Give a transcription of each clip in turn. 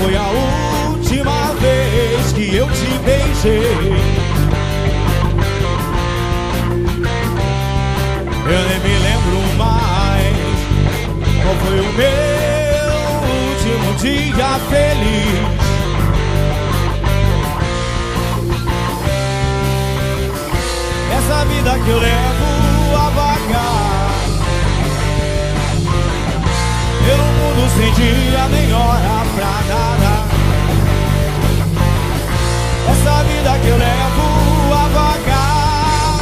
foi a última vez que eu te beijei? Eu nem me lembro mais qual foi o meu último dia feliz. Essa vida que eu levo a vagar pelo mundo sem dia nem hora pra nada. Essa vida que eu levo a vagar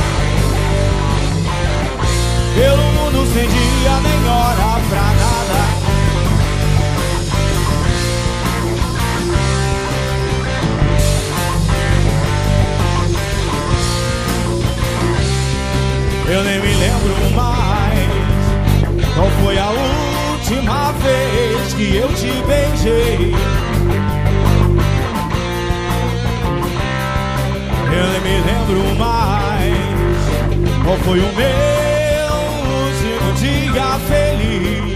pelo mundo sem dia nem hora pra nada. Eu nem me lembro mais qual foi a última vez que eu te beijei. Eu nem me lembro mais qual foi o meu último dia feliz.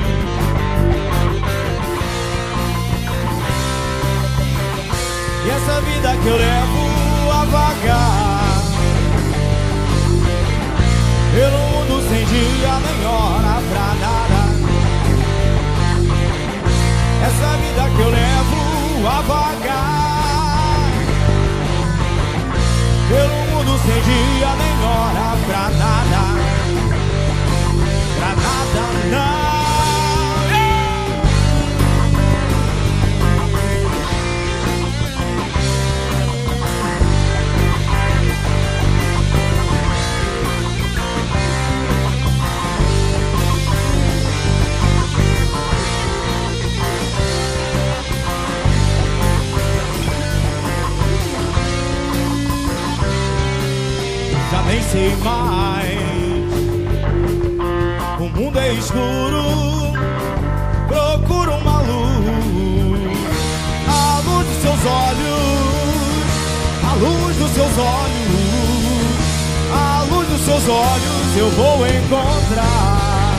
E essa vida que eu levo a vagar pelo mundo sem dia nem hora pra nada. Essa vida que eu levo a vagar pelo mundo sem dia nem hora pra nada. Pra nada não. Já nem sei mais, o mundo é escuro, procuro uma luz, a luz dos seus olhos, a luz dos seus olhos, a luz dos seus olhos eu vou encontrar.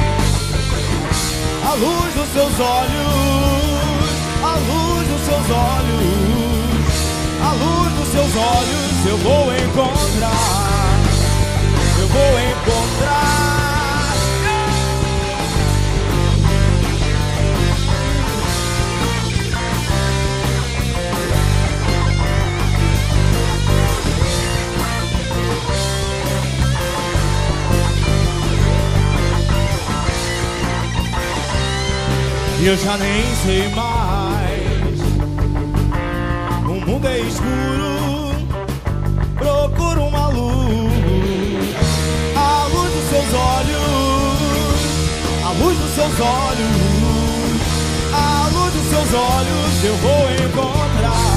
A luz dos seus olhos, a luz dos seus olhos, a luz dos seus olhos eu vou encontrar. Eu vou encontrar. E eu já nem sei mais, o mundo é escuro, procuro uma luz, a luz dos seus olhos, a luz dos seus olhos, a luz dos seus olhos eu vou encontrar.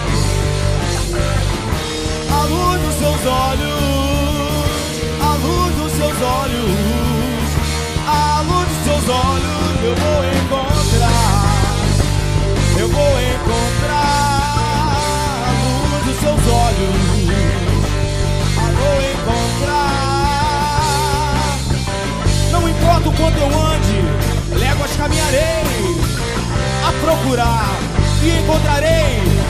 A luz dos seus olhos, a luz dos seus olhos, a luz dos seus olhos eu vou encontrar. Eu vou encontrar a luz dos seus olhos. Vou encontrar. Não importa o quanto eu ande, léguas caminharei a procurar e encontrarei